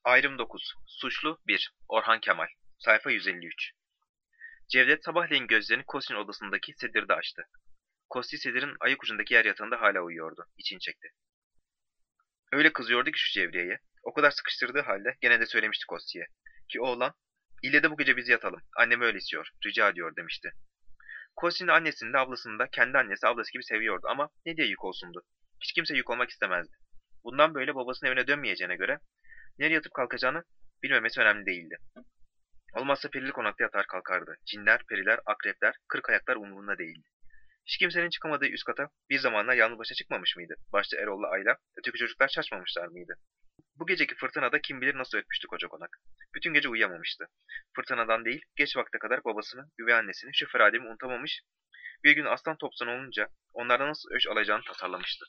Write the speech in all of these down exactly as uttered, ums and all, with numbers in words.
Ayrım dokuz. Suçlu bir. Orhan Kemal. Sayfa yüz elli üç. Cevdet sabahleyin gözlerini Kostin odasındaki sedirde açtı. Kosti sedirin ayak ucundaki yer yatağında hala uyuyordu. İçini çekti. Öyle kızıyordu ki şu Cevriye'ye. O kadar sıkıştırdığı halde gene de söylemişti Kosti'ye. Ki oğlan, ille de bu gece biz yatalım. Annem öyle istiyor. Rica ediyor demişti. Kosti'nin annesini de ablasını da kendi annesi ablası gibi seviyordu ama ne diye yük olsundu. Hiç kimse yük olmak istemezdi. Bundan böyle babasının evine dönmeyeceğine göre nereye yatıp kalkacağını bilmemesi önemli değildi. Olmazsa perili konakta yatar kalkardı. Cinler, periler, akrepler, kırk ayaklar umurunda değildi. Hiç kimsenin çıkamadığı üst kata bir zamanlar yalnız başa çıkmamış mıydı? Başta Erol'la Ayla, öteki çocuklar şaşmamışlar mıydı? Bu geceki fırtınada kim bilir nasıl ötmüştü koca konak. Bütün gece uyuyamamıştı. Fırtınadan değil, geç vakte kadar babasını, üvey annesini, şoför Adem'i unutamamış, bir gün aslan topsan olunca onlardan nasıl öç alacağını tasarlamıştı.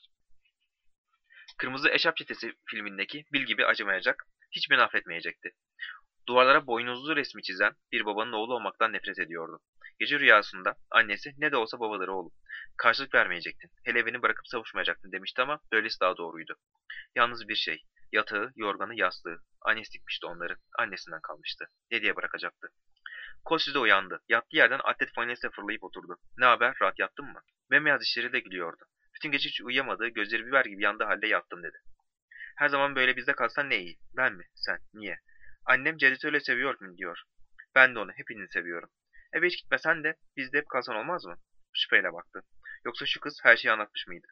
Kırmızı Eşarp Çetesi filmindeki Bil gibi acımayacak, hiç beni affetmeyecekti. Duvarlara boynuzlu resmi çizen bir babanın oğlu olmaktan nefret ediyordu. Gece rüyasında annesi ne de olsa babaları oğlum. Karşılık vermeyecektin. Hele beni bırakıp savuşmayacaktın demişti ama böylesi daha doğruydu. Yalnız bir şey. Yatağı, yorganı, yastığı. Annesi dikmişti onları. Annesinden kalmıştı. Ne diye bırakacaktı? Koşu da uyandı. Yattığı yerden atlet fanyasıyla fırlayıp oturdu. Ne haber? Rahat yattın mı? Bembeyaz dişleriyle gülüyordu. Bütün gece hiç uyuyamadığı, gözleri biber gibi yandığı halde yattım dedi. Her zaman böyle bizde kalsan ne iyi. Ben mi? Sen. Niye? Annem Cedet'i öyle seviyor mu diyor. Ben de onu. Hepinizi seviyorum. Eve hiç gitmesen de bizde hep kalsan olmaz mı? Şüpheyle baktı. Yoksa şu kız her şeyi anlatmış mıydı?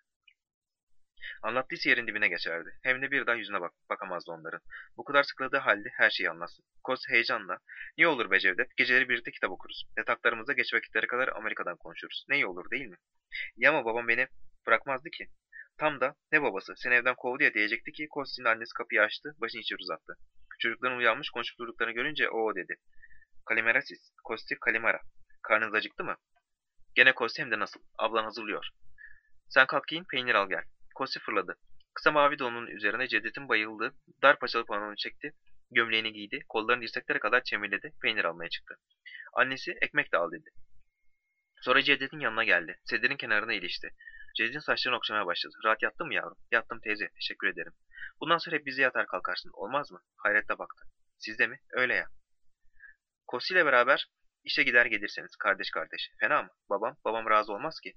Anlattıysa yerin dibine geçerdi. Hem de bir daha yüzüne bak bakamazdı onların. Bu kadar sıkıldığı halde her şeyi anlatsın. Kos heyecanla. Niye olur be Cevdet? Geceleri birlikte kitap okuruz. Yataklarımızda geç vakitlere kadar Amerika'dan konuşuruz. Ne iyi olur değil mi? İyi ama babam beni bırakmazdı ki. Tam da ne babası seni evden kovdu ya diyecekti ki Kosti'nin annesi kapıyı açtı, başını içeri uzattı. Çocukların uyanmış konuşup durduklarını görünce o dedi. Kalimerasis, Kosti Kalimera. Karnınız acıktı mı? Gene Kosti hem de nasıl? Ablan hazırlıyor. Sen kalk giyin peynir al gel. Kosti fırladı. Kısa mavi donunun üzerine Cedet'in bayıldığı dar paçalı pantolonu çekti. Gömleğini giydi, kollarını dirseklere kadar çemirledi, peynir almaya çıktı. Annesi ekmek de al dedi. Sonra Cevdet'in yanına geldi. Sedirin kenarına ilişti. Cevdet'in saçlarını okşamaya başladı. Rahat yattın mı yavrum? Yattım teyze. Teşekkür ederim. Bundan sonra hep bize yatar kalkarsın. Olmaz mı? Hayretle baktı. Sizde mi? Öyle ya. Kosi ile beraber işe gider gelirseniz. Kardeş kardeş. Fena mı? Babam? Babam razı olmaz ki.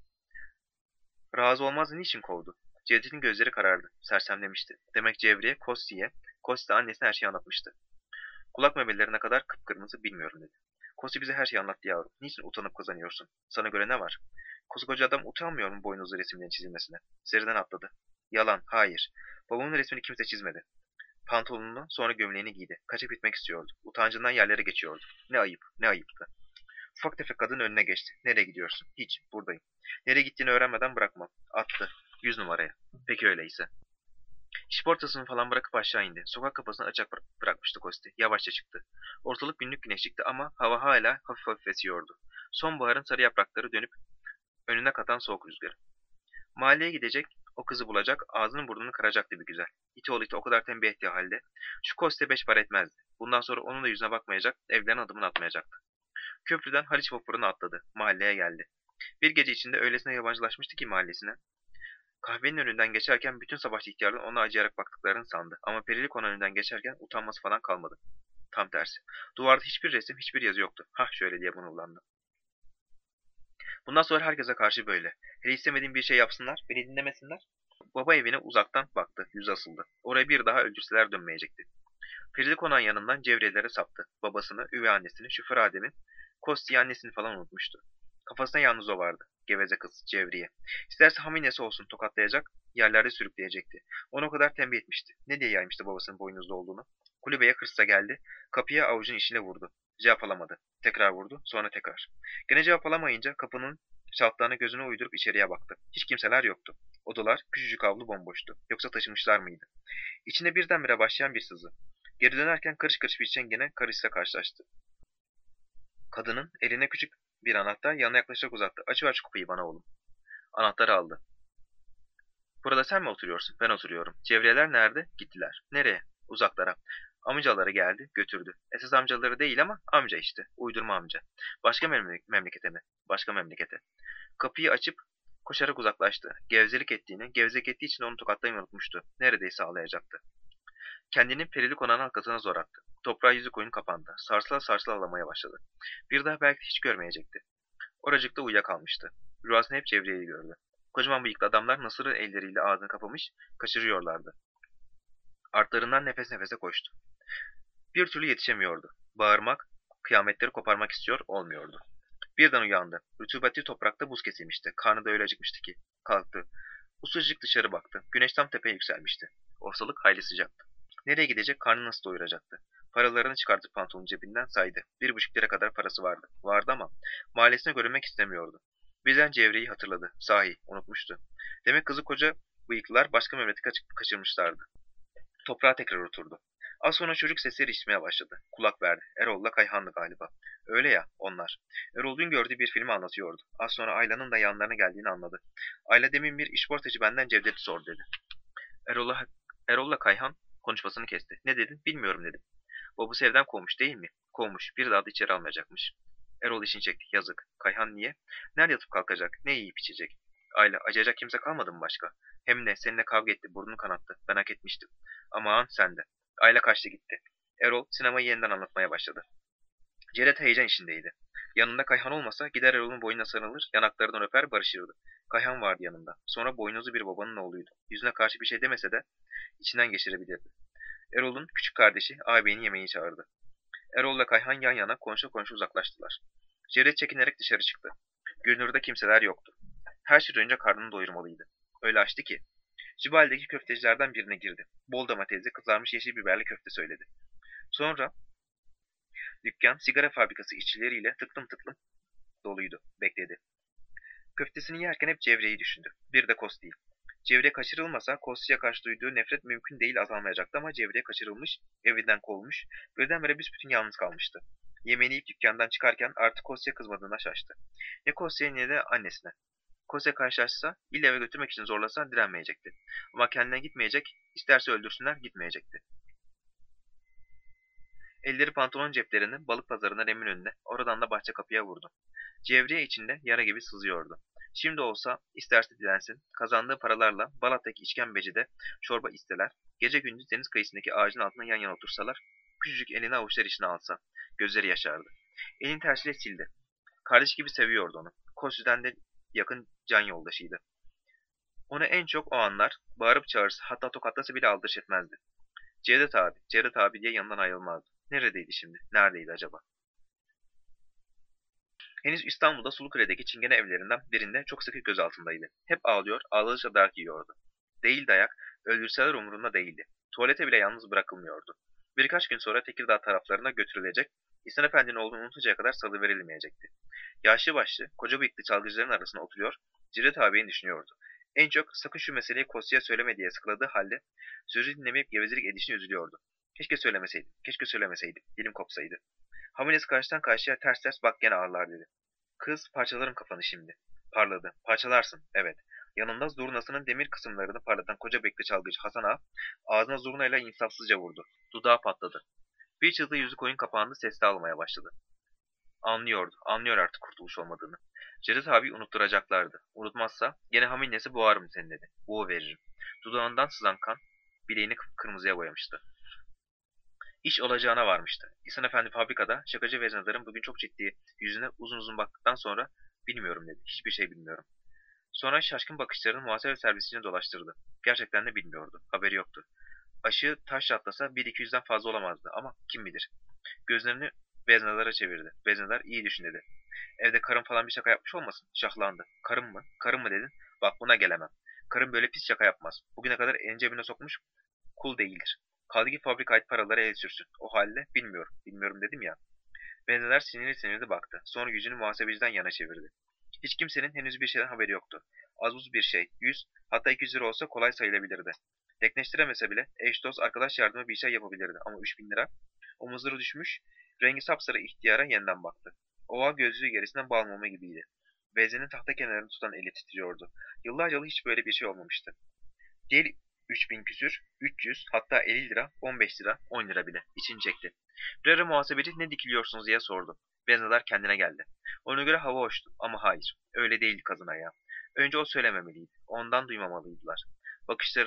Razı olmaz niçin kovdu? Cevdet'in gözleri karardı. Sersemlemişti. Demek Cevriye, Kosti'ye, Kosti annesine her şeyi anlatmıştı. Kulak memelerine kadar kıpkırmızı bilmiyorum dedi. Kosi bize her şeyi anlattı yavrum. Niçin utanıp kazanıyorsun? Sana göre ne var? Koskoca adam utanmıyor mu boynuzlu resimlerin çizilmesine? Zeriden atladı. Yalan, hayır. Babamın resmini kimse çizmedi. Pantolonunu, sonra gömleğini giydi. Kaçıp gitmek istiyordu. Utancından yerlere geçiyordu. Ne ayıp, ne ayıptı. Ufak tefek kadın önüne geçti. Nereye gidiyorsun? Hiç, buradayım. Nereye gittiğini öğrenmeden bırakmam. Attı. Yüz numaraya. Peki öyleyse. İşportasını falan bırakıp aşağı indi. Sokak kapısını açık bırakmıştı Kosti. Yavaşça çıktı. Ortalık günlük güneşlikti ama hava hala hafif hafif esiyordu. Sonbaharın sarı yaprakları dönüp önüne katan soğuk rüzgarı. Mahalleye gidecek, o kızı bulacak, ağzını burnunu kıracaktı bir güzel. İti oğlu iti o kadar tembih ettiği halde. Şu Kosti beş para etmezdi. Bundan sonra onun da yüzüne bakmayacak, evlerine adımını atmayacaktı. Köprüden Haliç vapuruna atladı. Mahalleye geldi. Bir gece içinde öylesine yabancılaşmıştı ki mahallesine. Kahvenin önünden geçerken bütün sabahçı ihtiyarların ona acıyarak baktıklarını sandı. Ama Perilik konağının önünden geçerken utanması falan kalmadı. Tam tersi. Duvarda hiçbir resim, hiçbir yazı yoktu. Hah şöyle diye mırıldandı. Bundan sonra herkese karşı böyle. Hele istemediğim bir şey yapsınlar, beni dinlemesinler. Baba evine uzaktan baktı, yüz asıldı. Oraya bir daha öldürseler dönmeyecekti. Perilik konağın yanından Cevriyelere saptı. Babasını, üvey annesini, şoför Adem'i, Kosti'yi annesini falan unutmuştu. Kafasına yalnız o vardı. Geveze kız, Cevriye. İsterse haminesi olsun tokatlayacak, yerlerde sürükleyecekti. Onu o kadar tembih etmişti. Ne diye yaymıştı babasının boynuzlu olduğunu. Kulübeye hırsla geldi. Kapıya avucun içine vurdu. Cevap alamadı. Tekrar vurdu, sonra tekrar. Gene cevap alamayınca kapının şaltlarına gözünü uydurup içeriye baktı. Hiç kimseler yoktu. Odalar, küçücük avlu bomboştu. Yoksa taşımışlar mıydı? İçine birdenbire başlayan bir sızı. Geri dönerken karış karış bir çengene karısıyla karşılaştı. Kadının eline küçük bir anahtar yanına yaklaşarak uzattı. Açıver şu kapıyı bana oğlum. Anahtarı aldı. Burada sen mi oturuyorsun? Ben oturuyorum. Cevriyeler nerede? Gittiler. Nereye? Uzaklara. Amcaları geldi, götürdü. Esas amcaları değil ama amca işte. Uydurma amca. Başka memle memlekete mi? Başka memlekete. Kapıyı açıp koşarak uzaklaştı. Gevezelik ettiğini, gevezelik ettiği için onu tokatlayı unutmuştu. Neredeyse ağlayacaktı. Kendini perili konağın arkasına zor attı. Toprağa yüzü koyun kapandı. Sarsıla sarsıla ağlamaya başladı. Bir daha belki de hiç görmeyecekti. Oracıkta uyuyakalmıştı. Rüyasında hep Cevriye'yi gördü. Kocaman bıyıklı adamlar nasırı elleriyle ağzını kapamış, kaçırıyorlardı. Artlarından nefes nefese koştu. Bir türlü yetişemiyordu. Bağırmak, kıyametleri koparmak istiyor, olmuyordu. Birden uyandı. Rutubetli toprakta buz kesilmişti. Karnı da öyle acıkmıştı ki. Kalktı. Usulcuk dışarı baktı. Güneş tam tepeye yükselmişti. Ortalık hayli sıcaktı. Nereye gidecek, karnı nasıl doyuracaktı? Paralarını çıkartıp pantolonun cebinden saydı. Bir buçuk lira kadar parası vardı. Vardı ama mahallesine görünmek istemiyordu. Birden Cevriye'yi hatırladı. Sahi, unutmuştu. Demek kızı koca bıyıklılar başka memleketi kaç kaçırmışlardı. Toprağa tekrar oturdu. Az sonra çocuk sesleri işitmeye başladı. Kulak verdi. Erol'la Kayhan'dı galiba. Öyle ya, onlar. Erol dün gördüğü bir filmi anlatıyordu. Az sonra Ayla'nın da yanlarına geldiğini anladı. Ayla demin bir işportacı benden Cevdet'i sor dedi. Erol'la Erol'la Kayhan konuşmasını kesti. Ne dedin? Bilmiyorum dedim. Babası evden kovmuş değil mi? Kovmuş. Bir daha da içeri almayacakmış. Erol işini çekti. Yazık. Kayhan niye? Nerede yatıp kalkacak? Ne yiyip içecek? Ayla, acıyacak kimse kalmadı mı başka? Hem ne? Seninle kavga etti. Burnunu kanattı. Ben hak etmiştim. Aman sen de. Ayla kaçtı gitti. Erol sinemayı yeniden anlatmaya başladı. Cevdet heyecan içindeydi. Yanında Kayhan olmasa gider Erol'un boynuna sarılır, yanaklarından öper barışırdı. Kayhan vardı yanında. Sonra boynuzlu bir babanın oğluydu. Yüzüne karşı bir şey demese de içinden geçirebilirdi. Erol'un küçük kardeşi ağabeyini yemeği çağırdı. Erol'la Kayhan yan yana konuşa konuşa uzaklaştılar. Cevdet çekinerek dışarı çıktı. Görünürde kimseler yoktu. Her şeyden önce karnını doyurmalıydı. Öyle açtı ki. Cibali'deki köftecilerden birine girdi. Bol domatesli kızarmış yeşil biberli köfte söyledi. Sonra dükkan sigara fabrikası işçileriyle tıklım tıklım doluydu. Bekledi. Köftesini yerken hep Cevriye'yi düşündü. Bir de Kosti'yi. Cevriye kaçırılmasa Kosti'ye karşı duyduğu nefret mümkün değil azalmayacaktı ama Cevriye kaçırılmış, evinden kovulmuş, birdenbire büsbütün yalnız kalmıştı. Yemeğini yiyip dükkandan çıkarken artık Kosti'ye kızmadığına şaştı. Ne Kosti'ye ne de annesine. Kosti'ye karşılaşsa, illa eve götürmek için zorlasa direnmeyecekti. Ama kendine gitmeyecek, isterse öldürsünler gitmeyecekti. Elleri pantolon ceplerini balık pazarına remin önüne, oradan da bahçe kapıya vurdu. Cevriye içinde yara gibi sızıyordu. Şimdi olsa isterse dilensin, kazandığı paralarla Balat'taki işkembecide çorba isteler, gece gündüz deniz kıyısındaki ağacın altına yan yana otursalar, küçücük elini avuçlar içine alsa, gözleri yaşardı. Elini tersiyle sildi. Kardeş gibi seviyordu onu. Kosü'den de yakın can yoldaşıydı. Onu en çok o anlar bağırıp çağırsa, hatta tokatlasa bile aldırış etmezdi. Cevdet abi, Cevdet abi diye yanından ayrılmazdı. Neredeydi şimdi? Neredeydi acaba? Henüz İstanbul'da Sulukale'deki çingene evlerinden birinde çok sıkı gözaltındaydı. Hep ağlıyor, ağladıkça dayak yiyordu. Değil dayak, öldürseler umurunda değildi. Tuvalete bile yalnız bırakılmıyordu. Birkaç gün sonra Tekirdağ taraflarına götürülecek, İhsan Efendi'nin olduğunu unutuncaya kadar salıverilmeyecekti. Yaşlı başlı, koca bıyıklı çalgıcıların arasında oturuyor, Cevdet ağabeyi düşünüyordu. En çok sakın şu meseleyi Kosya'ya söyleme diye sıkıladığı halde sözü dinlemeyip gevezelik edişine üzülüyordu. Keşke söylemeseydim, keşke söylemeseydim, dilim kopsaydı. Hamilesi karşıdan karşıya ters ters bak gene ağlar dedi. Kız parçalarım kafanı şimdi. Parladı. Parçalarsın. Evet. Yanında zurnasının demir kısımlarını parlatan koca bekli çalgıcı Hasan Ağa ağzına zurnayla insafsızca vurdu. Dudağı patladı. Bir çıldığı yüzü koyun kapağında sesli almaya başladı. Anlıyordu. Anlıyor artık kurtuluş olmadığını. Cevdet abi unutturacaklardı. Unutmazsa gene haminnesi boğarım seni dedi. Boğu veririm. Dudağından sızan kan bileğini kırmızıya boyamıştı. İş olacağına varmıştı. İhsan Efendi fabrikada şakacı veznedarın bugün çok ciddi yüzüne uzun uzun baktıktan sonra bilmiyorum dedi. Hiçbir şey bilmiyorum. Sonra şaşkın bakışlarını muhasebe servisine dolaştırdı. Gerçekten de bilmiyordu. Haberi yoktu. Aşı taş atlasa bir iki yüzden fazla olamazdı ama kim bilir. Gözlerini veznedar'a çevirdi. Veznedar iyi düşün dedi. Evde karım falan bir şaka yapmış olmasın? Şahlandı. Karım mı? Karım mı dedin? Bak buna gelemem. Karım böyle pis şaka yapmaz. Bugüne kadar elini cebine sokmuş kul değildir. Kaldı ki fabrika ait paralara el sürsün. O halde bilmiyorum. Bilmiyorum dedim ya. Veznedar sinirli sinirli baktı. Sonra yüzünü muhasebeciden yana çevirdi. Hiç kimsenin henüz bir şeyden haberi yoktu. Az buz bir şey. Yüz, hatta iki yüz lira olsa kolay sayılabilirdi. Dekleştiremese bile eş dost arkadaş yardımı bir şey yapabilirdi. Ama üç bin lira. Omuzları düşmüş, rengi sapsarı ihtiyara yeniden baktı. Ova gözlüğü gerisinden bal mumu gibiydi. Veznenin tahta kenarını tutan eli titriyordu. Yıllarca hiç böyle bir şey olmamıştı. Gel üç bin küsür, üç yüz, hatta elli lira, on beş lira, on lira bile. İçini çekti. Bir ara muhasebeci ne dikiliyorsunuz diye sordu. Veznedar kendine geldi. Ona göre hava hoştu ama hayır. Öyle değildi kazın ayağı. Önce o söylememeliydi. Ondan duymamalıydılar. Bakışlarını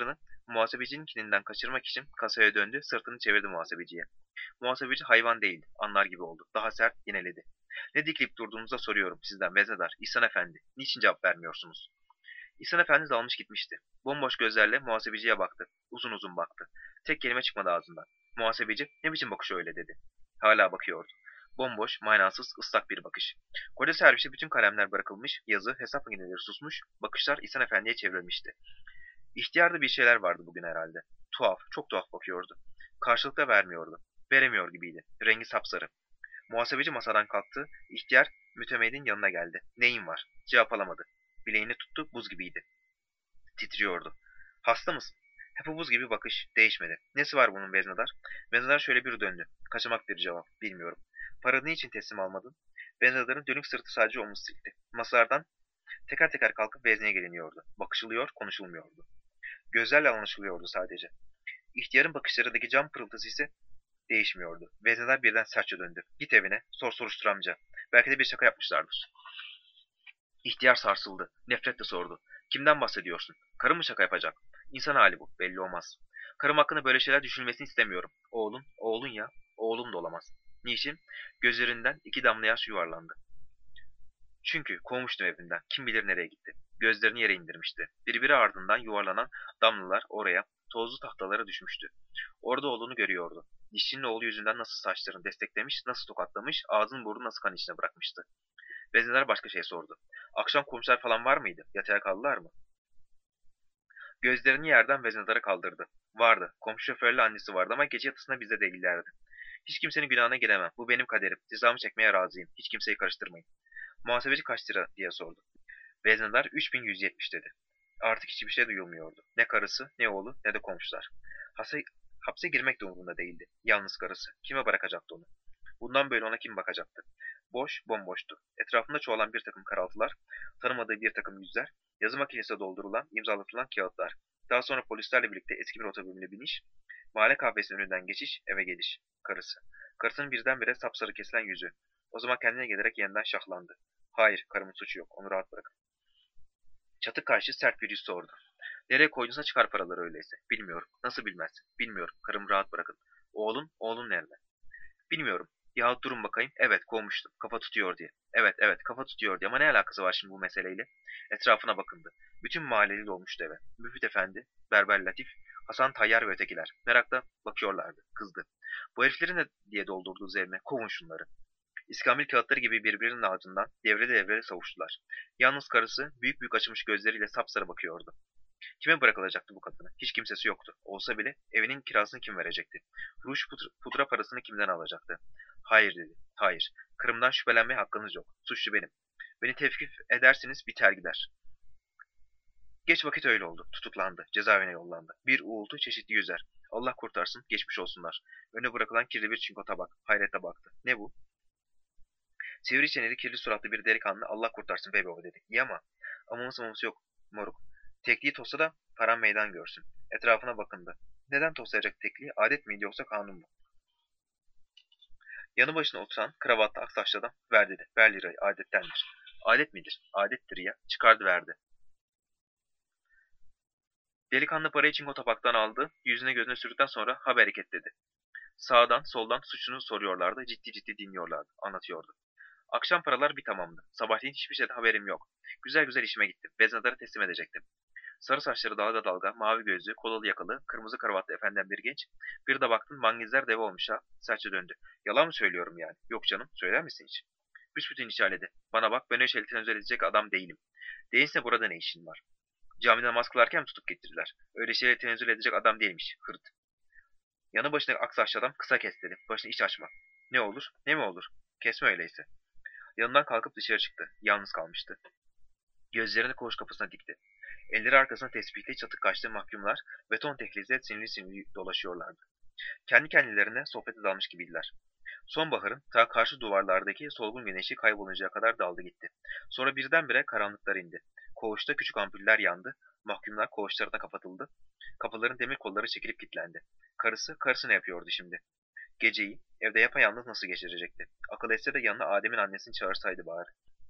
Muhasebecinin kininden kaçırmak için kasaya döndü, sırtını çevirdi muhasebeciye. Muhasebeci hayvan değildi, anlar gibi oldu. Daha sert yineledi. Ne dikleyip durduğunuza soruyorum sizden veznedar, İhsan Efendi. Niçin cevap vermiyorsunuz? İhsan Efendi dalmış gitmişti. Bomboş gözlerle muhasebeciye baktı. Uzun uzun baktı. Tek kelime çıkmadı ağzından. Muhasebeci, ne biçim bakış öyle dedi. Hala bakıyordu. Bomboş, manasız, ıslak bir bakış. Koca serviste bütün kalemler bırakılmış, yazı, hesap makineleri susmuş, bakışlar İhsan Efendi'ye çevrilmişti. İhtiyarda bir şeyler vardı bugün herhalde. Tuhaf, çok tuhaf bakıyordu. Karşılık da vermiyordu. Veremiyor gibiydi. Rengi sapsarı. Muhasebeci masadan kalktı. İhtiyar mütemeydin yanına geldi. Neyin var? Cevap alamadı. Bileğini tuttu, buz gibiydi. Titriyordu. Hasta mısın? Hep o buz gibi bakış. Değişmedi. Nesi var bunun veznedar? Veznedar şöyle bir döndü. Kaçamak bir cevap. Bilmiyorum. Paranı niçin teslim almadın? Veznedarın dönük sırtı sadece omuz silkti. Masalardan teker teker kalkıp vezneye geliniyordu. Bakışılıyor, konuşulmuyordu. Gözlerle anlaşılıyordu sadece. İhtiyarın bakışlarındaki cam pırıltısı ise değişmiyordu. Veznedar birden sertçe döndü. Git evine, sor soruştur amca. Belki de bir şaka yapmışlardır. İhtiyar sarsıldı. Nefretle sordu. Kimden bahsediyorsun? Karım mı şaka yapacak? İnsan hali bu. Belli olmaz. Karım hakkında böyle şeyler düşünmesini istemiyorum. Oğlun, oğlun ya. Oğlum da olamaz. Niçin? Gözlerinden iki damla yaş yuvarlandı. Çünkü kovmuştum evinden. Kim bilir nereye gitti. Gözlerini yere indirmişti. Birbiri ardından yuvarlanan damlalar oraya, tozlu tahtalara düşmüştü. Orada oğlunu görüyordu. Dişçinin oğlu yüzünden nasıl saçlarını desteklemiş, nasıl tokatlamış, ağzını burnunu nasıl kan içine bırakmıştı. Vezneler başka şey sordu. Akşam komşular falan var mıydı? Yatağa kaldılar mı? Gözlerini yerden Veznedar'a kaldırdı. Vardı. Komşu şoförle annesi vardı ama gece yatısında bizde değillerdi. Hiç kimsenin günahına giremem. Bu benim kaderim. Cezamı çekmeye razıyım. Hiç kimseyi karıştırmayın. Muhasebeci kaç lira diye sordu. Veznedar üç bin yüz yetmiş dedi. Artık hiçbir şey duyulmuyordu. Ne karısı, ne oğlu, ne de komşular. Hapse, hapse girmek de umurunda değildi. Yalnız karısı. Kime bırakacaktı onu? Bundan böyle ona kim bakacaktı? Boş, bomboştu. Etrafında çoğalan bir takım karaltılar, tanımadığı bir takım yüzler, yazı makinesine doldurulan, imzalatılan kağıtlar. Daha sonra polislerle birlikte eski bir otomobile biniş, mahalle kahvesinin önünden geçiş, eve geliş. Karısı. Karısının birdenbire sapsarı kesilen yüzü. O zaman kendine gelerek yeniden şahlandı. Hayır, karımın suçu yok. Onu rahat bırakın. Çatık karşı sert bir yüz sordu. Nereye koydunsa çıkar paraları öyleyse. Bilmiyorum. Nasıl bilmezsin? Bilmiyorum. Karımı rahat bırakın. Oğlun, oğlun nerede? Bilmiyorum. Yahut durun bakayım. Evet, kovmuştum. Kafa tutuyor diye. Evet, evet, kafa tutuyor diye. Ama ne alakası var şimdi bu meseleyle? Etrafına bakındı. Bütün mahalleli dolmuştu eve. Müfit Efendi, Berber Latif, Hasan Tayyar ve ötekiler. Merakla bakıyorlardı. Kızdı. Bu herifleri ne diye doldurduğu üzerine kovun şunları. İskambil kağıtları gibi birbirinin ardından devreli devreli savuştular. Yalnız karısı büyük büyük açılmış gözleriyle sapsarı bakıyordu. Kime bırakılacaktı bu kadını? Hiç kimsesi yoktu. Olsa bile evinin kirasını kim verecekti? Ruj pudra, pudra parasını kimden alacaktı? Hayır dedi. Hayır. Kırımdan şüphelenmeye hakkınız yok. Suçlu benim. Beni tevkif edersiniz biter gider. Geç vakit öyle oldu. Tutuklandı. Cezaevine yollandı. Bir uğultu çeşitli yüzer. Allah kurtarsın. Geçmiş olsunlar. Önüne bırakılan kirli bir çinko tabak. Hayrete baktı. Ne bu? Sivri çeneli kirli suratlı bir delikanlı Allah kurtarsın bey baba dedi. İyi ama amamız mamamız yok moruk. Tekliği tossa da param meydan görsün. Etrafına bakındı. Neden toslayacak tekliği? Adet miydi yoksa kanun mu? Yanı başına oturan kravatlı aksaçlı adam ver dedi. Ver lirayı adettendir. Adet midir? Adettir ya. Çıkardı verdi. Delikanlı parayı çinko tabaktan aldı. Yüzüne gözüne sürdükten sonra ha bereket dedi. Sağdan soldan suçunu soruyorlardı. Ciddi ciddi dinliyorlardı. Anlatıyordu. Akşam paralar bir tamamdı. Sabahleyin hiçbir şeyden haberim yok. Güzel güzel işime gittim. Veznedar'a teslim edecektim. Sarı saçları dalga dalga, mavi gözlü, kolalı yakalı, kırmızı kravatlı efendiden bir genç. Bir de baktım mangizler deve olmuş ha. Sertçe döndü. Yalan mı söylüyorum yani? Yok canım, söyler misin hiç? Büsbütün içerledi. Bana bak ben öyle şeyleri tenezzül edecek adam değilim. Değilse burada ne işin var? Camide namaz kılarken mi tutup getirdiler? Öyle şeyleri tenezzül edecek adam değilmiş. Hırt. Yanı başındaki aksaçlı adam kısa kes dedi. Başını iş açma. Ne olur? Ne mi olur? Kesme öyleyse. Yanından kalkıp dışarı çıktı. Yalnız kalmıştı. Gözlerini koğuş kapısına dikti. Elleri arkasına tespihli çatık kaşlı mahkumlar beton tehlizde sinirli sinirli dolaşıyorlardı. Kendi kendilerine sohbete dalmış gibiydiler. Sonbaharın ta karşı duvarlardaki solgun güneşi kayboluncaya kadar daldı gitti. Sonra birdenbire karanlıklar indi. Koğuşta küçük ampuller yandı. Mahkumlar koğuşlarına kapatıldı. Kapıların demir kolları çekilip kilitlendi. Karısı, karısı ne yapıyordu şimdi? Geceyi evde yapayalnız nasıl geçirecekti? Akıl etse de yanına Adem'in annesini çağırsaydı bari.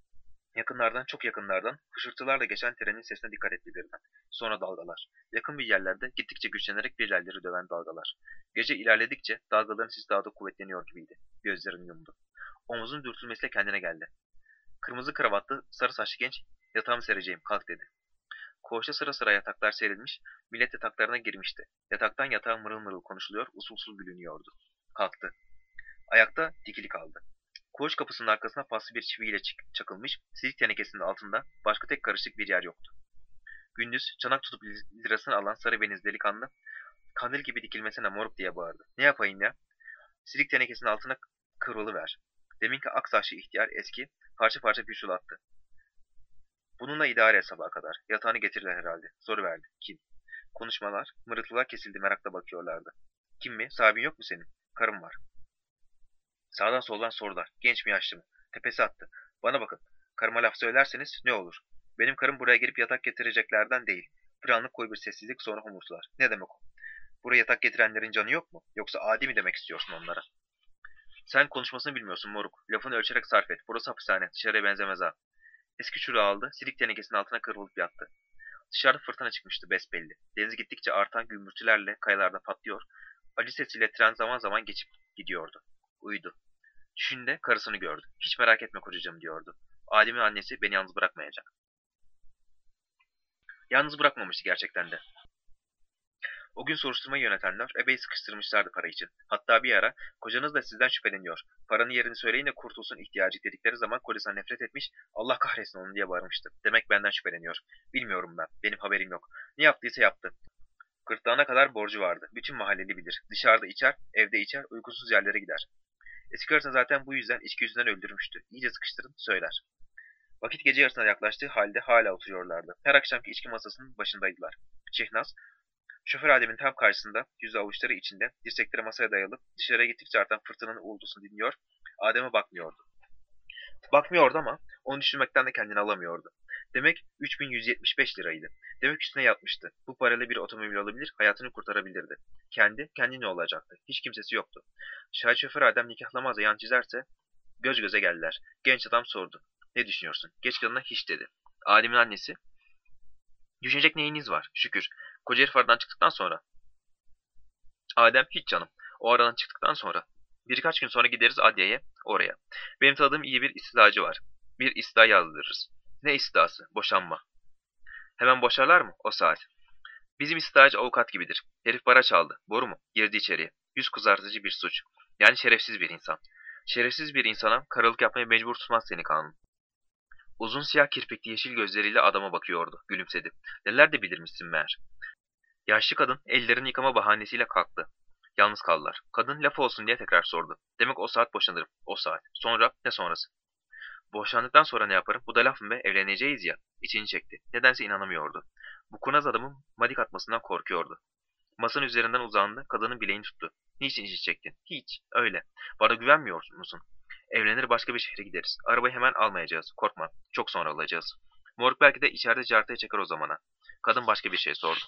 Yakınlardan, çok yakınlardan, hışırtılarla geçen trenin sesine dikkat etti birden. Sonra dalgalar. Yakın bir yerlerde gittikçe güçlenerek bir yerleri döven dalgalar. Gece ilerledikçe dalgaların sesi daha da kuvvetleniyor gibiydi. Gözlerini yumdu. Omuzun dürtülmesiyle kendine geldi. Kırmızı kravatlı, sarı saçlı genç, "Yatağımı sereceğim, kalk," dedi. Koğuşta sıra sıra yataklar serilmiş, millet yataklarına girmişti. Yataktan yatağa mırıl mırıl konuşuluyor, usul usul gülünüyordu. Kalktı. Ayakta dikili kaldı. Koğuş kapısının arkasına paslı bir çiviyle çakılmış, silik tenekesinin altında başka tek karışık bir yer yoktu. Gündüz çanak tutup lirasını alan sarı benizli delikanlı, kandil gibi dikilmesine moruk diye bağırdı. "Ne yapayım ya?" Silik tenekesinin altına kıvrılıver. Deminki ak saçlı ihtiyar eski, parça parça bir attı. "Bununla idare et sabaha kadar. Yatağını getirirler herhalde." Soruverdi. "Kim?" Konuşmalar, mırıltılar kesildi, merakla bakıyorlardı. "Kim mi? Sahibin yok mu senin?" "Karım var." Sağdan soldan sorular. Genç mi yaşlı mı? Tepesi attı. "Bana bakın. Karıma laf söylerseniz ne olur? Benim karım buraya gelip yatak getireceklerden değil." Bir anlık koyu bir sessizlik, sonra homurtular. "Ne demek o? Buraya yatak getirenlerin canı yok mu? Yoksa adi mi demek istiyorsun onlara?" "Sen konuşmasını bilmiyorsun moruk. Lafını ölçerek sarf et. Burası hapishane. Dışarıya benzemez ha." Eski çuruğu aldı. Silik tenekesinin altına kıvrılıp yattı. Dışarıda fırtına çıkmıştı besbelli. Deniz gittikçe artan gümbürtülerle kayalarda patlıyor. Acı sesiyle tren zaman zaman geçip gidiyordu. Uyudu. Düşünde karısını gördü. "Hiç merak etme kocacığım," diyordu. "Adem'in annesi beni yalnız bırakmayacak." Yalnız bırakmamıştı gerçekten de. O gün soruşturmayı yönetenler epey sıkıştırmışlardı para için. Hatta bir ara, "Kocanız da sizden şüpheleniyor. Paranın yerini söyleyin de kurtulsun ihtiyacı," dedikleri zaman kocasına nefret etmiş, "Allah kahretsin onu," diye bağırmıştı. Demek benden şüpheleniyor. Bilmiyorum ben. Benim haberim yok. Ne yaptıysa yaptı. Gırtlağına kadar borcu vardı. Bütün mahalleli bilir. Dışarıda içer, evde içer, uykusuz yerlere gider. Eski karısını zaten bu yüzden, içki yüzünden öldürmüştü. İyice sıkıştırın, söyler. Vakit gece yarısına yaklaştığı halde hala oturuyorlardı. Her akşamki içki masasının başındaydılar. Şehnaz, şoför Adem'in tam karşısında, yüzü avuçları içinde, dirsekleri masaya dayalı, dışarıya gittikçe artan fırtınanın uğultusunu dinliyor, Adem'e bakmıyordu. Bakmıyordu ama onu düşünmekten de kendini alamıyordu. Demek üç bin yüz yetmiş beş liraydı. Demek üstüne yatmıştı. Bu parayla bir otomobil alabilir, hayatını kurtarabilirdi. Kendi, kendi ne olacaktı? Hiç kimsesi yoktu. Şahit şoför Adem nikahlamazsa yan çizerse, göz göze geldiler. Genç adam sordu. "Ne düşünüyorsun?" Geç kadına "hiç," dedi. Adem'in annesi, "Düşünecek neyiniz var? Şükür. Koca herif aradan çıktıktan sonra." Adem, "Hiç canım. O aradan çıktıktan sonra. Birkaç gün sonra gideriz adliyeye, oraya. Benim tanıdığım iyi bir istidacı var. Bir istida yazdırırız." "Ne istidası?" "Boşanma." "Hemen boşarlar mı? O saat." "Bizim istidacı avukat gibidir. Herif para çaldı. Boru mu? Girdi içeriye. Yüz kızartıcı bir suç. Yani şerefsiz bir insan. Şerefsiz bir insana karalık yapmaya mecbur tutmaz seni kanun." Uzun siyah kirpikli yeşil gözleriyle adama bakıyordu. Gülümsedi. "Neler de bilirmişsin meğer." Yaşlı kadın ellerini yıkama bahanesiyle kalktı. Yalnız kaldılar. Kadın laf olsun diye tekrar sordu. "Demek o saat boşanırım. O saat. Sonra ne sonrası?" "Boşandıktan sonra ne yaparım? Bu da laf mı be? Evleneceğiz ya." İçini çekti. Nedense inanamıyordu. Bu kurnaz adamın madik atmasından korkuyordu. Masanın üzerinden uzandı. Kadının bileğini tuttu. "Niçin içi çektin?" "Hiç. Öyle. Bana güvenmiyor musun?" "Evlenir başka bir şehre gideriz. Arabayı hemen almayacağız. Korkma. Çok sonra alacağız." Moruk belki de içeride cartaya çeker o zamana. Kadın başka bir şey sordu.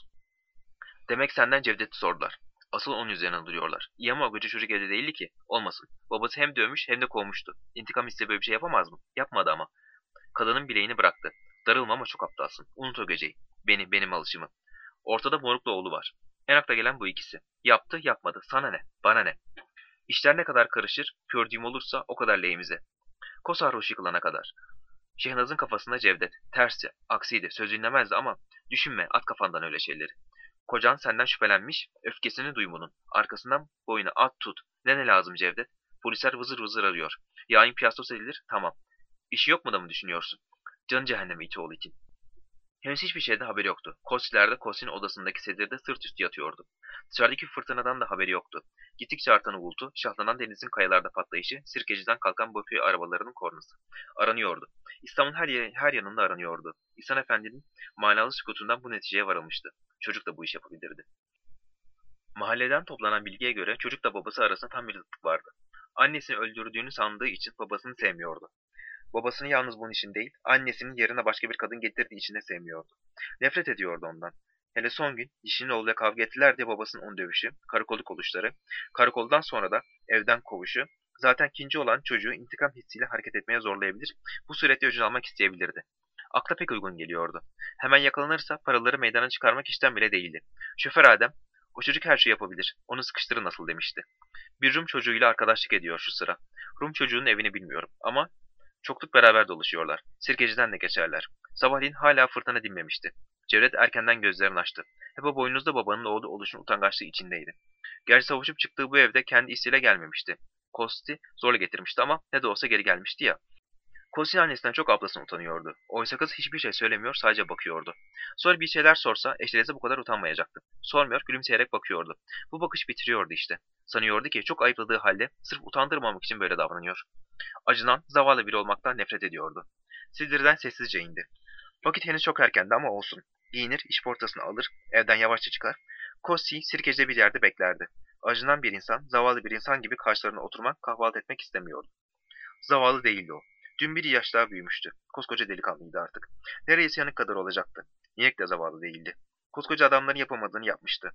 "Demek senden Cevdet'i sordular. Asıl onun üzerine duruyorlar. İyi ama o gece çocuk evde değildi ki. Olmasın. Babası hem dövmüş hem de kovmuştu. İntikam iste böyle bir şey yapamaz mı?" "Yapmadı ama." Kadının bileğini bıraktı. "Darılma ama çok aptalsın. Unut o geceyi. Beni, benim alışımı. Ortada moruklu oğlu var. En akla gelen bu ikisi. Yaptı, yapmadı. Sana ne? Bana ne? İşler ne kadar karışır, gördüğüm olursa o kadar lehimize. Ko sarhoş yıkılana kadar." Şehnaz'ın kafasında Cevdet. Tersi, aksiydi. Söz dinlemezdi ama düşünme, at kafandan öyle şeyleri. Kocan senden şüphelenmiş, öfkesini duy bunun. Arkasından boyuna at tut. Ne ne lazım Cevdet? Polisler vızır vızır arıyor. Yayın piyastos edilir, tamam. İşi yok mu da mı düşünüyorsun? Canı cehenneme iti oğlu itin. Henüz hiçbir şeyden haberi yoktu. Kostilerde Kostil'in odasındaki sedirde sırt üstü yatıyordu. Dışarıdaki fırtınadan da haberi yoktu. Gittikçe artan uğultu, şahlanan denizin kayalarda patlayışı, sirkeciden kalkan boköy arabalarının kornası. Aranıyordu. İstanbul'un her, yer, her yanında aranıyordu. İhsan Efendi'nin manalı sükutundan bu neticeye varılmıştı. Çocuk da bu iş yapabilirdi. Mahalleden toplanan bilgiye göre çocukla babası arasında tam bir zıtlık vardı. Annesini öldürdüğünü sandığı için babasını sevmiyordu. Babasını yalnız bunun için değil, annesinin yerine başka bir kadın getirdiği için de sevmiyordu. Nefret ediyordu ondan. Hele son gün dişinin oğluyla kavga ettiler diye babasının onu dövüşü, karakolluk oluşları, karakoldan sonra da evden kovuşu, Zaten ikinci olan çocuğu intikam hissiyle hareket etmeye zorlayabilir, bu surette öcünü almak isteyebilirdi. Akla pek uygun geliyordu. Hemen yakalanırsa paraları meydana çıkarmak işten bile değildi. Şoför Adem, o çocuk her şeyi yapabilir, onu sıkıştırın nasıl demişti. Bir Rum çocuğuyla arkadaşlık ediyor şu sıra. Rum çocuğunun evini bilmiyorum ama çokluk beraber dolaşıyorlar. Sirkeci'den de geçerler. Sabahleyin hala fırtına dinmemişti. Cevdet erkenden gözlerini açtı. Hep o boynuzda babanın oğlu oluşun utangaçlığı içindeydi. Gerçi savaşıp çıktığı bu evde kendi isteğiyle gelmemişti. Kosti zorla getirmişti ama ne de olsa geri gelmişti ya. Kosti'nin annesinden çok ablasına utanıyordu. Oysa kız hiçbir şey söylemiyor, sadece bakıyordu. Sonra bir şeyler sorsa eşlerinize bu kadar utanmayacaktı. Sormuyor, gülümseyerek bakıyordu. Bu bakış bitiriyordu işte. Sanıyordu ki çok ayıpladığı halde sırf utandırmamak için böyle davranıyor. Acınan, zavallı biri olmaktan nefret ediyordu. Sildirden sessizce indi. Vakit henüz çok erkendi ama olsun. Giyinir, iş portasını alır, evden yavaşça çıkar. Kosti sirkecide bir yerde beklerdi. Acınan bir insan, zavallı bir insan gibi karşılarına oturmak, kahvaltı etmek istemiyordu. Zavallı değildi o. Dün bir yaş daha büyümüştü. Koskoca delikanlıydı artık. Neredeyse yanık kadar olacaktı. Niyek de zavallı değildi. Koskoca adamların yapamadığını yapmıştı.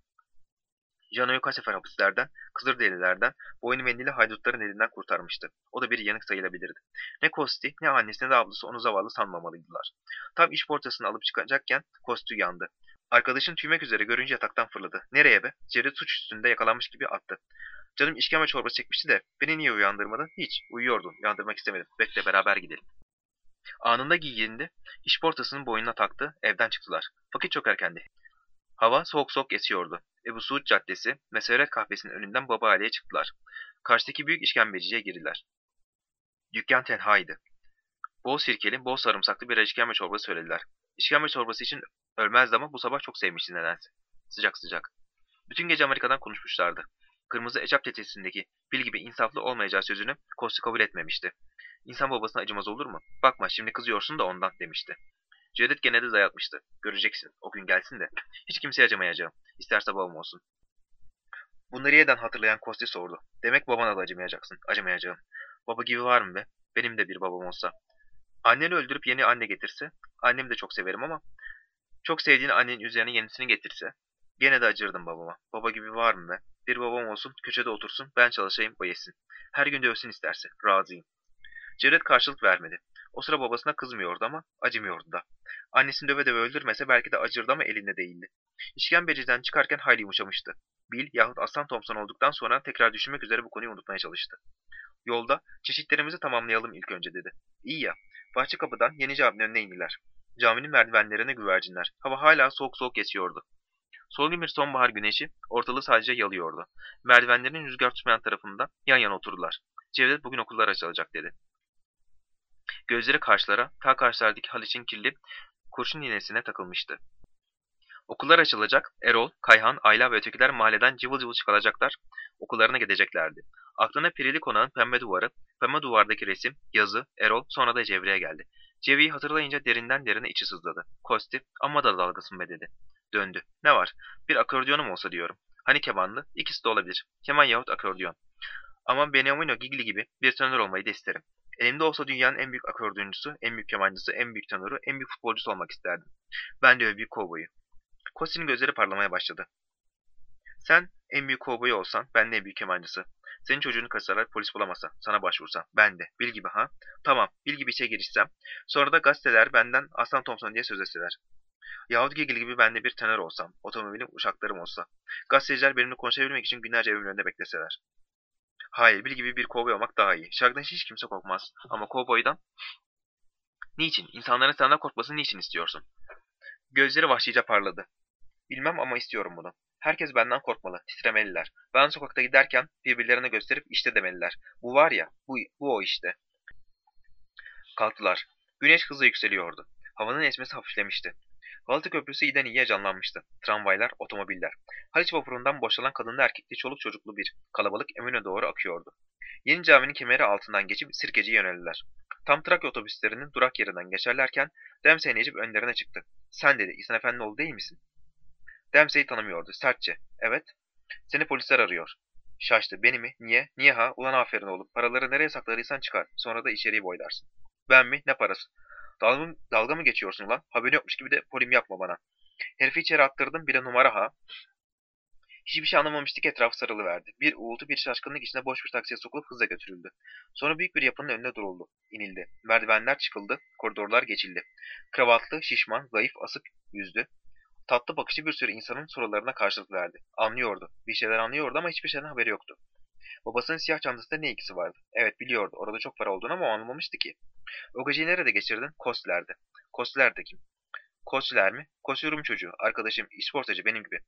Jano'yu kaç sefer hapislerden, Kızılderililerden, boynu mendili haydutların elinden kurtarmıştı. O da bir yanık sayılabilirdi. Ne Kosti, ne annesi ne de ablası onu zavallı sanmamalıydılar. Tam iş portasını alıp çıkacakken Kosti uyandı. Arkadaşın tüymek üzere görünce yataktan fırladı. Nereye be? Cevdet suç üstünde yakalanmış gibi attı. Canım işkembe çorbası çekmişti de beni niye uyandırmadın? Hiç. Uyuyordum. Uyandırmak istemedim. Bekle beraber gidelim. Anında giyindi. İş portasının boynuna taktı. Evden çıktılar. Vakit çok erkendi. Hava soğuk soğuk esiyordu. Ebu Suud Caddesi, Mesaret kahvesinin önünden Baba Ali'ye çıktılar. Karşıdaki büyük işkembeciye girdiler. Dükkan tenhaydı. Bol sirkeli, bol sarımsaklı bir işkembe çorbası söylediler. İşkembe çorbası için ölmezdi ama bu sabah çok sevmişti nedense. Sıcak sıcak. Bütün gece Amerika'dan konuşmuşlardı. Kırmızı Ecap Çetesi'ndeki Bil gibi insaflı olmayacağı sözünü Kosti kabul etmemişti. İnsan babasına acımaz olur mu? Bakma şimdi kızıyorsun da ondan demişti. Cevdet gene de dayatmıştı. Göreceksin. O gün gelsin de. Hiç kimseye acımayacağım. İsterse babam olsun. Bunları yeniden hatırlayan Kosti sordu. Demek babana da acımayacaksın. Acımayacağım. Baba gibi var mı be? Benim de bir babam olsa. Anneni öldürüp yeni anne getirse. Annemi de çok severim ama. Çok sevdiğin annenin üzerine yenisini getirse. Gene de acırdım babama. Baba gibi var mı be? Bir babam olsun, köşede otursun, ben çalışayım, o yesin. Her gün dövsün isterse. Razıyım. Cevdet karşılık vermedi. O sıra babasına kızmıyordu ama acımıyordu da. Annesini döve döve öldürmese belki de acırdı ama elinde değildi. İşkembeciden çıkarken hayli yumuşamıştı. Bill yahut Aslan Thompson olduktan sonra tekrar düşünmek üzere bu konuyu unutmaya çalıştı. Yolda çeşitlerimizi tamamlayalım ilk önce dedi. İyi ya. Bahçe kapıdan Yeni Cami'nin önüne indiler. Caminin merdivenlerine güvercinler. Hava hala soğuk soğuk esiyordu. Solgun bir sonbahar güneşi ortalığı sadece yalıyordu. Merdivenlerin rüzgar tutmayan tarafında yan yana oturdular. Cevdet bugün okullar açılacak dedi. Gözleri karşılara, ta karşılardaki Haliç'in kirli kurşun iğnesine takılmıştı. Okullar açılacak, Erol, Kayhan, Ayla ve ötekiler mahalleden cıvıl cıvıl çıkacaklar, okullarına gideceklerdi. Aklına Pirili Konağı'nın pembe duvarı, pembe duvardaki resim, yazı, Erol, sonra da Cevriye geldi. Cevriye'yi hatırlayınca derinden derine içi sızladı. Kosti, amma da dalgasın be dedi. Döndü. Ne var? Bir akordiyonum olsa diyorum. Hani kemanlı? İkisi de olabilir. Keman yahut akordiyon. Ama Beniamino Gigli gibi bir tenör olmayı da isterim. Elimde olsa dünyanın en büyük akordiyoncusu, en büyük kemancısı, en büyük tenörü, en büyük futbolcusu olmak isterdim. Ben de öyle büyük kovboyu. Kosti'nin gözleri parlamaya başladı. Sen en büyük kovboyu olsan, ben de en büyük kemancısı. Senin çocuğunu kaçırsalar polis bulamasa, sana başvursa, ben de. Bil gibi ha? Tamam, bil gibi işe girişsem. Sonra da gazeteler benden Aslan Thompson diye söz etseler. Yahut Gigli gibi ben de bir tenör olsam, otomobilim, uşaklarım olsa. Gazeteciler benimle konuşabilmek için günlerce evimin önünde bekleseler. Hayır, Bil gibi bir kovboy olmak daha iyi. Şarkıdan hiç kimse korkmaz. Ama kovboydan... Niçin? İnsanların senden korkmasını niçin istiyorsun? Gözleri vahşice parladı. Bilmem ama istiyorum bunu. Herkes benden korkmalı, titremeliler. Ben sokakta giderken birbirlerine gösterip işte demeliler. Bu var ya, bu, bu o işte. Kalktılar. Güneş hızla yükseliyordu. Havanın esmesi hafiflemişti. Galata Köprüsü iyiden iyiye canlanmıştı. Tramvaylar, otomobiller. Haliç vapurundan boşalan kadınlı erkekli çoluk çocuklu bir kalabalık Eminönü'ne doğru akıyordu. Yeni caminin kemeri altından geçip Sirkeci'ye yöneldiler. Tam Trakya otobüslerinin durak yerinden geçerlerken Dempsey Necip önlerine çıktı. Sen dedi, İhsan Efendioğlu değil misin? Dempsey'i tanımıyordu, sertçe. Evet. Seni polisler arıyor. Şaştı. Beni mi? Niye? Niye ha? Ulan aferin oğlum. Paraları nereye sakladıysan çıkar. Sonra da içeriği boylarsın. Ben mi? Ne parası? Dalga, dalga mı geçiyorsun ulan? Haberi yokmuş gibi de polim yapma bana. Herifi içeri attırdım bir de numara ha. Hiçbir şey anlamamıştı ki etrafı sarılıverdi. Bir uğultu, bir şaşkınlık içinde boş bir taksiye sokulup hızla götürüldü. Sonra büyük bir yapının önüne duruldu. İnildi. Merdivenler çıkıldı, koridorlar geçildi. Kravatlı, şişman, zayıf, asık yüzlü, tatlı bakışlı bir sürü insanın sorularına karşılık verdi. Anlıyordu. Bir şeyler anlıyordu ama hiçbir şeyden haberi yoktu. Babasının siyah çantasında ne ilgisi vardı? Evet biliyordu. Orada çok para olduğunu ama o anlamamıştı ki. O geceyi nerede geçirdin? Kostiler'de. Kostiler de kim? Kostiler mi? Kosti Rum çocuğu. Arkadaşım, işportacı benim gibi.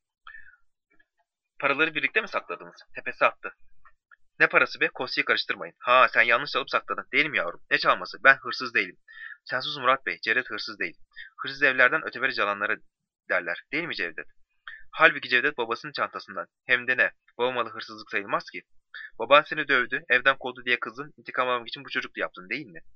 Paraları birlikte mi sakladınız? Tepesi attı. Ne parası be? Kosti'yi karıştırmayın. Ha sen yanlış alıp sakladın. Değil mi yavrum? Ne çalması? Ben hırsız değilim. Sen sus Murat Bey. Cevdet hırsız değil. Hırsız evlerden öteberi alanlara derler. Değil mi Cevdet? Halbuki Cevdet babasının çantasından. Hem de ne? Baba malı hırsızlık sayılmaz ki. Baban seni dövdü, evden kovdu diye kızdın, intikam almak için bu çocuklu yaptın değil mi?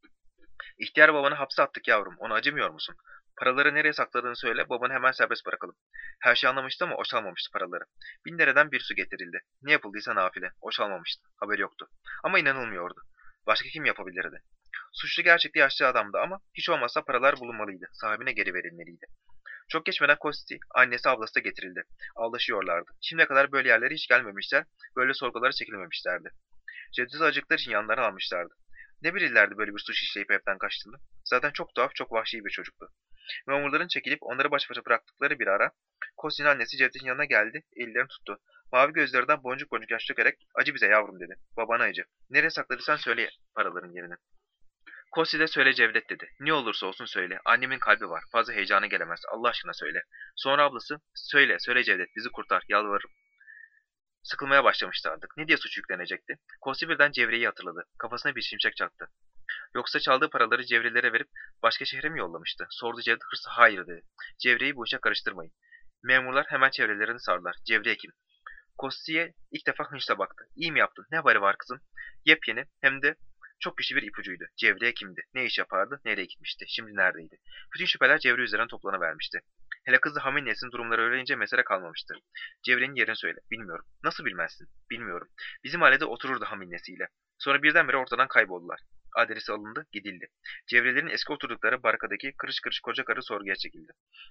İhtiyar babanı hapse attık yavrum, ona acımıyor musun? Paraları nereye sakladığını söyle, babanı hemen serbest bırakalım. Her şey anlamıştı ama o çalmamıştı paraları. Bin dereden bir su getirildi. Ne yapıldıysa nafile, o çalmamıştı. Haberi yoktu. Ama inanılmıyordu. Başka kim yapabilirdi? Suçlu gerçekte yaşlı adamdı ama hiç olmazsa paralar bulunmalıydı. Sahibine geri verilmeliydi. Çok geçmeden Kosti, annesi ablası da getirildi. Aldaşıyorlardı. Şimdiye kadar böyle yerlere hiç gelmemişler, böyle sorgulara çekilmemişlerdi. Cevdet'i acıkları için yanlarına almışlardı. Ne bilirlerdi böyle bir suç işleyip evden kaçtığını. Zaten çok tuhaf, çok vahşi bir çocuktu. Memurların çekilip onları baş başa bıraktıkları bir ara, Kosti'nin annesi Cevdet'in yanına geldi, ellerini tuttu. Mavi gözlerinden boncuk boncuk yaş dökerek, acı bize yavrum dedi. Babana acı. Nereye sakladıysan söyle paraların yerini. Kosti de söyle Cevdet dedi. Ne olursa olsun söyle. Annemin kalbi var. Fazla heyecanı gelemez. Allah aşkına söyle. Sonra ablası, söyle, söyle Cevdet, bizi kurtar, yalvarırım. Sıkılmaya başlamıştı artık. Ne diye suç yüklenecekti? Kosti birden Cevriye'yi hatırladı. Kafasına bir şimşek çaktı. Yoksa çaldığı paraları Cevrilere verip başka şehre mi yollamıştı? Sordu Cevdet hırsla hayır dedi. Cevriye'yi bu işe karıştırmayın. Memurlar hemen çevrelerini sardılar. Cevriye kim? Kosti'ye ilk defa hınçla baktı. İyi mi yaptın? Ne haberi var kızım? Yepyeni hem de çok güçlü bir ipucuydu. Cevriye kimdi? Ne iş yapardı? Nereye gitmişti? Şimdi neredeydi? Bütün şüpheler Cevriye üzerine toplanıvermişti. Hele kızı Hamines'in durumları öğrenince mesele kalmamıştı. Cevriye'nin yerini söyle. Bilmiyorum. Nasıl bilmezsin? Bilmiyorum. Bizim ailede otururdu Hamines'iyle. Sonra birdenbire ortadan kayboldular. Adresi alındı, gidildi. Cevriyelerin eski oturdukları barakadaki kırış kırış koca karı sorguya çekildi.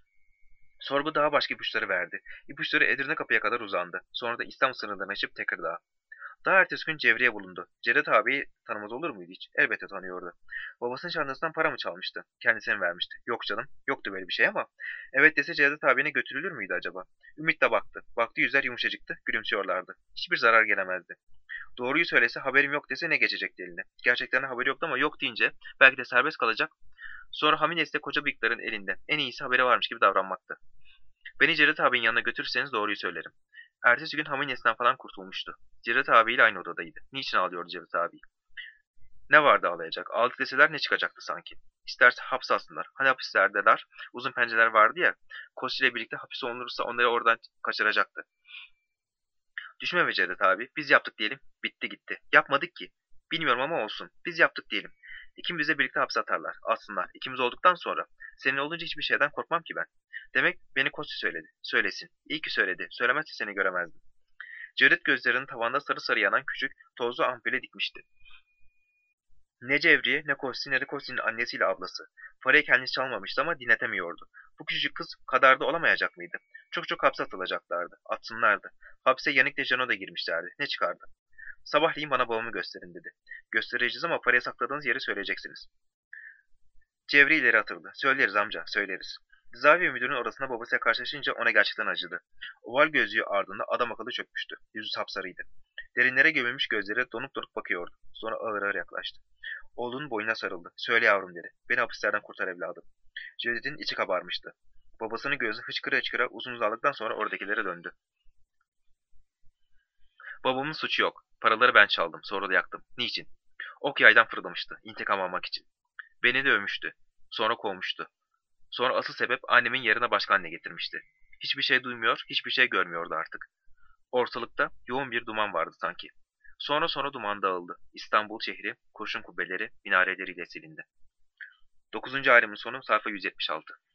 Sorgu daha başka ipuçları verdi. İpuçları Edirne kapıya kadar uzandı. Sonra da İstanbul sınırlarını açıp Tekirdağ. Daha ertesi gün Cevriye bulundu. Cevdet abiyi tanımaz olur muydu hiç? Elbette tanıyordu. Babasının çantasından para mı çalmıştı? Kendisine mi vermişti? Yok canım. Yoktu böyle bir şey ama. Evet dese Cevdet abine götürülür müydü acaba? Ümit de baktı. Baktı yüzler yumuşacıktı. Gülümsüyorlardı. Hiçbir zarar gelemezdi. Doğruyu söylese haberim yok dese ne geçecekti eline? Gerçekten haberi yoktu ama yok deyince belki de serbest kalacak. Sonra Hamines de koca bıyıkların elinde. En iyisi haberi varmış gibi davranmaktı. Beni Cevdet abinin yanına götürürseniz doğruyu söylerim. Ertesi gün Hamines'ten falan kurtulmuştu. Cevdet abiyle aynı odadaydı. Niçin ağlıyordu Cevdet abi? Ne vardı ağlayacak? Ağladık deseler ne çıkacaktı sanki? İsterse hapse alsınlar. Hani hapislerdeler, uzun pencereler vardı ya, Koç ile birlikte hapis olunursa onları oradan kaçıracaktı. Düşme be Cevdet abi, biz yaptık diyelim, bitti gitti. Yapmadık ki. Bilmiyorum ama olsun, biz yaptık diyelim. İkimiz de birlikte hapse atarlar, alsınlar. İkimiz olduktan sonra. Senin olunca hiçbir şeyden korkmam ki ben. Demek beni Koç söyledi. Söylesin. İyi ki söyledi. Söylemezse seni göremezdim. Cevdet gözlerinin tavanda sarı sarı yanan küçük, tozlu ampule dikmişti. Ne Cevriye, ne Kosti, ne de Kosti'nin annesiyle ablası. Parayı kendisi çalmamıştı ama dinletemiyordu. Bu küçücük kız kadar da olamayacak mıydı? Çok çok hapse atılacaklardı. Atsınlardı. Hapse Yannick de Jano da girmişlerdi. Ne çıkardı? Sabahleyin bana babamı gösterin dedi. Göstereceğiz ama parayı sakladığınız yeri söyleyeceksiniz. Cevri ileri atıldı. Söyleriz amca, söyleriz. Zaviye müdürün odasında babasıyla karşılaşınca ona gerçekten acıdı. Oval gözlüğü ardında adam akıllı çökmüştü. Yüzü sapsarıydı. Derinlere gömülmüş gözleri donuk donuk bakıyordu. Sonra ağır ağır yaklaştı. Oğlunun boynuna sarıldı. Söyle yavrum dedi. Beni hapislerden kurtar evladım. Cevdet'in içi kabarmıştı. Babasının gözü hıçkıra hıçkıra uzun uzandıktan sonra oradakilere döndü. Babamın suçu yok. Paraları ben çaldım. Sonra da yaktım. Niçin? Ok yaydan fırlamıştı. İntikam almak için. Beni dövmüştü. Sonra kovmuştu. Sonra asıl sebep annemin yerine başka anne getirmişti. Hiçbir şey duymuyor, hiçbir şey görmüyordu artık. Ortalıkta yoğun bir duman vardı sanki. Sonra sonra duman dağıldı. İstanbul şehri, kurşun kubbeleri, minareleriyle silindi. dokuzuncu ayrımın sonu sayfa yüz yetmiş altı.